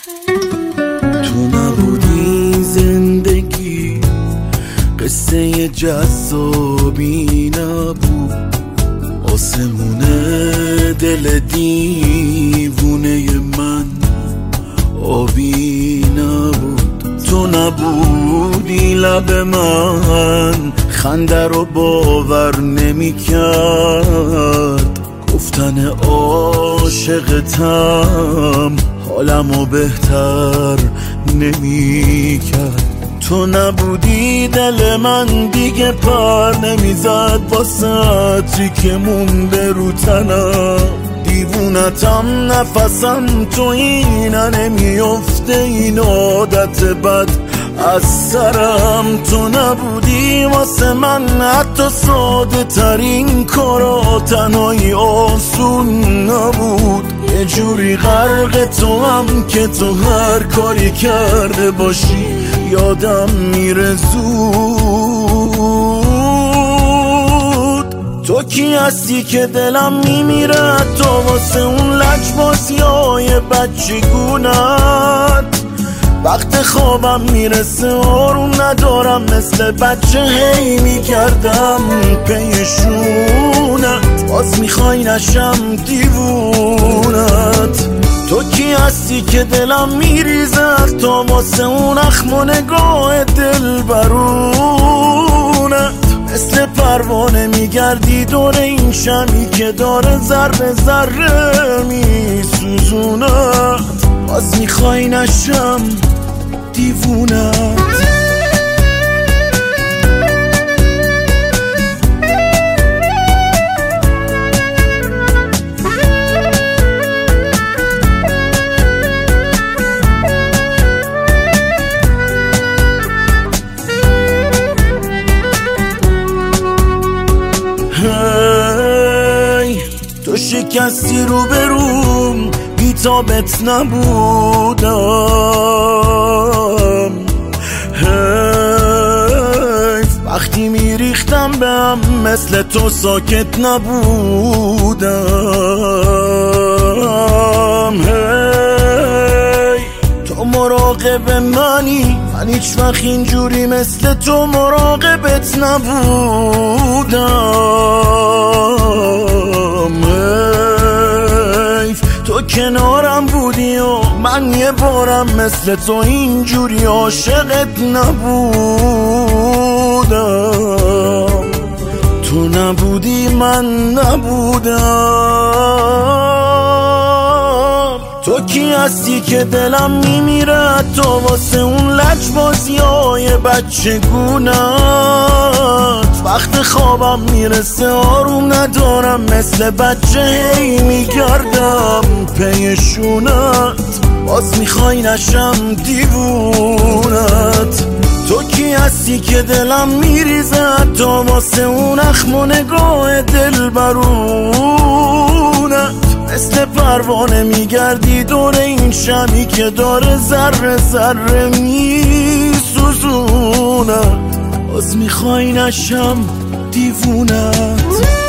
تو نبودی زندگی قصه جذابی نبود، آسمونه دل دیوونه من آبی نبود. تو نبودی لب من خنده رو باور نمی کرد، گفتن عاشقتم حالمو بهتر نمی کرد. تو نبودی دل من دیگه پر نمیزد واسه عطری که مونده رو تنم، دیوونتم نفسم تو اینه نمیفته این عادت بد از سرم. تو نبودی واسه من حتی ساده ترین کارا تنهایی آسون نبود، یه جوری غرق تو هم که تو هر کاری کرده باشی یادم میره زود. تو کی هستی که دلم میمیره تو واسه اون لجبازیای بچگونت، وقت خوابم میرسه آروم ندارم مثل بچه هی میکردم پیشونت، باز میخوای نشم دیوونت. تو کی هستی که دلم میریزد تا واسه اون اخم و نگاه دل برونت، مثل پروانه میگردی دور این شمی که داره ذره ذره میسوزونت، باز میخوای نشم دیوونت. تو شکستی رو بروم بی‌تابت نبودم، وقتی میریختم به هم مثل تو ساکت نبودم. تو مراقب منی، من هیچ وقت اینجوری مثل تو مراقبت نبودم. تو کنارم بودی و من یه بارم مثل تو اینجوری عاشقت نبودم. تو نبودی من نبودم. تو کی هستی که دلم میمیره تو واسه اون لجبازیای بچگونت، وقت خوابم میرسه آروم ندارم مثل بچه هی میگردم پیشونت، باز میخوای نشم دیوونت. تو کی هستی که دلم میریزه تا واسه اون اخم و نگاه دل برونت، مثل پروانه میگردی دور این شمی که داره ذره ذره میسوزونت، باز میخوای نشم دیوونت.